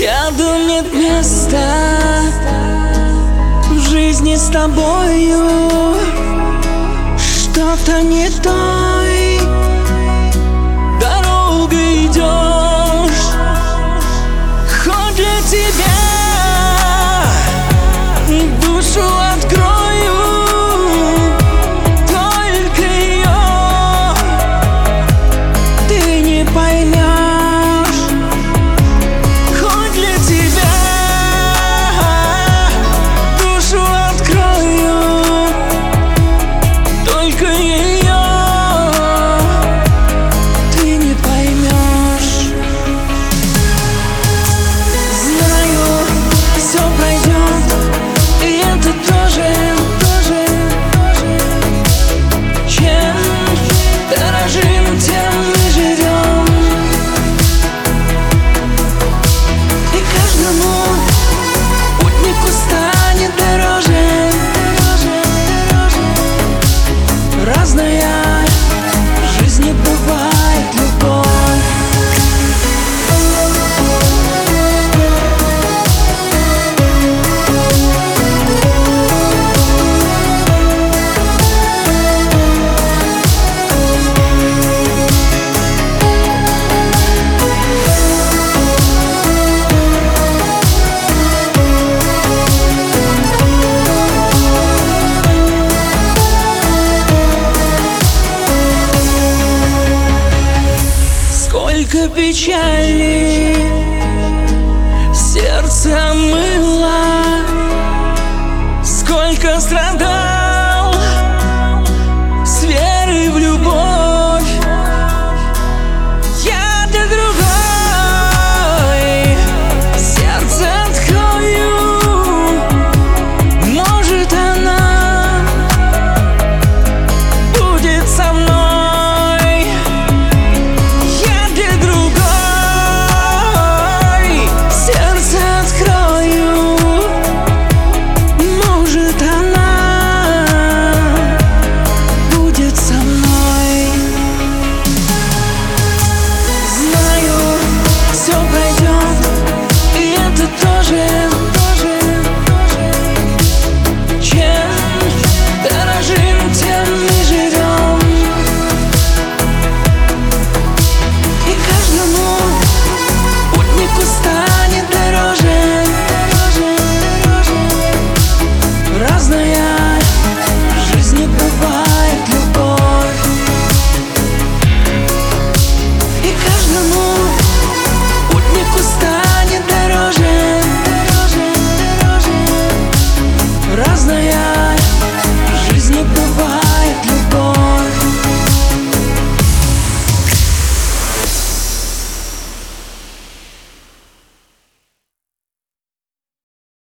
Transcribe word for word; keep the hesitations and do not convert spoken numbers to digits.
Рядом нет места в жизни с тобою. Что-то не той дорогой идешь. Хоть для тебя душу открою, только ее ты не поймешь. Хоть для тебя душу открою, только ее ты не поймешь. Знаю, все пройдет, и это тоже, тоже, тоже. Чем дорожим, тем мы живем. И каждому путнику станет дороже, дороже, дороже. Разная в жизни бывает любовь. Сколько печали сердце омыло, сколько страданий